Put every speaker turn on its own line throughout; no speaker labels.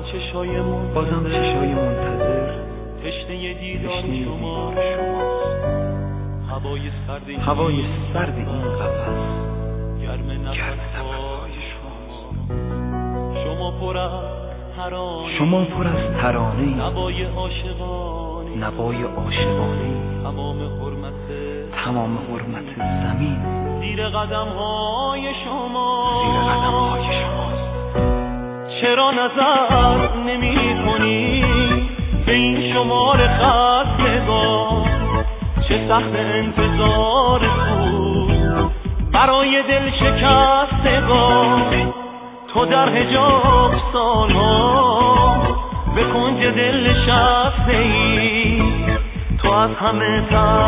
چشای منتظر تشنه دیدار شماست. هوای سرد این قفس گرم نفس‌های شماست. شما پر از ترانه‌ای، نوای عاشقانه‌ای، تمام حرمت زمین زیر قدم‌های شماست. چرا نظر نمی‌کنی به این شمار خستگان؟ چه سخت انتظار تو برای دل شکستگان. تو در حجاب سالها به کنج دل نشسته‌ای. تو از همه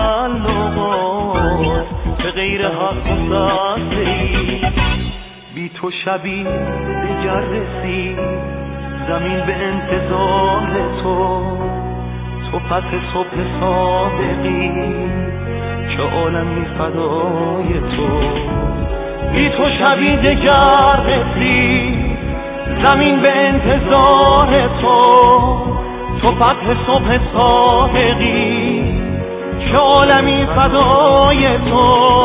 تعلقات به غیر حق گسسته‌ای. بی تو شبی دیگر رسید زمین به انتظار تو. تو فتح صبح صادقی که عالمی فدای تو. بی تو شبی دیگر رسید زمین به انتظار تو. تو فتح صبح صادقی که عالمی فدای تو.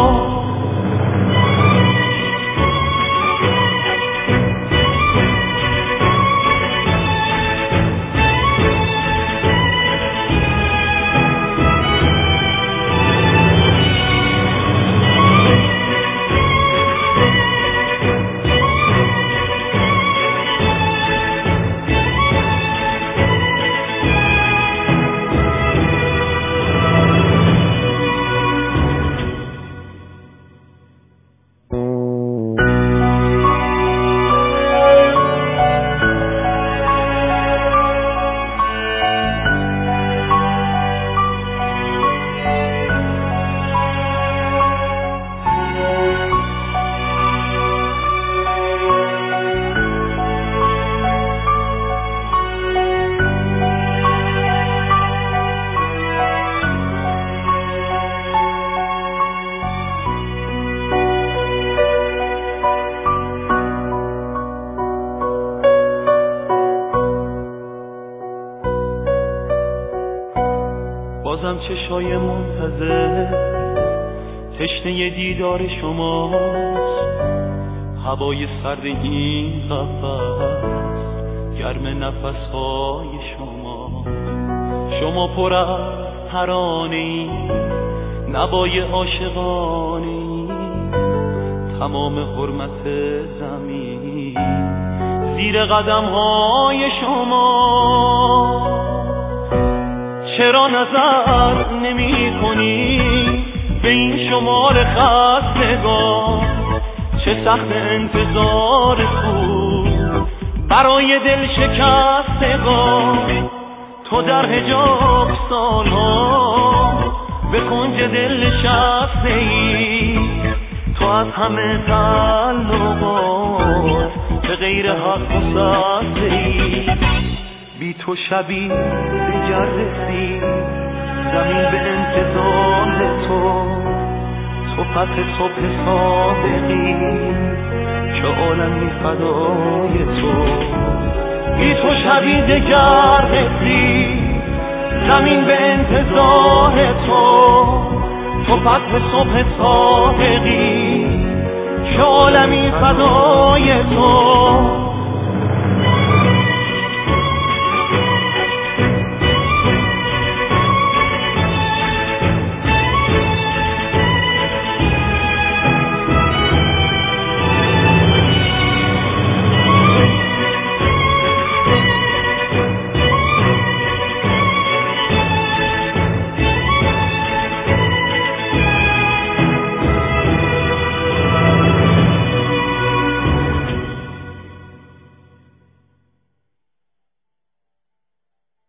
بازم چشای منتظر تشنه دیدار شماست. هوای سرد این قفس گرم نفس‌های شما. شما پر از ترانه‌ای، نوای عاشقانه‌ای، تمام حرمت زمین زیر قدم‌های شما. چرا نظر نمی‌کنی به این شمار خستگان؟ چه سخت انتظار تو برای دل شکستگان. تو در حجاب سالها به کنج دل نشسته‌ای. تو از همه تعلقات به غیر حق گسسته‌ای. بی تو شبی دیگر رسید زمین به انتظار تو. تو فتح صبح صادقی که عالمی فدای تو. بی تو شبی دیگر رسید زمین به انتظار تو. تو فتح صبح صادقی که عالمی فدای تو.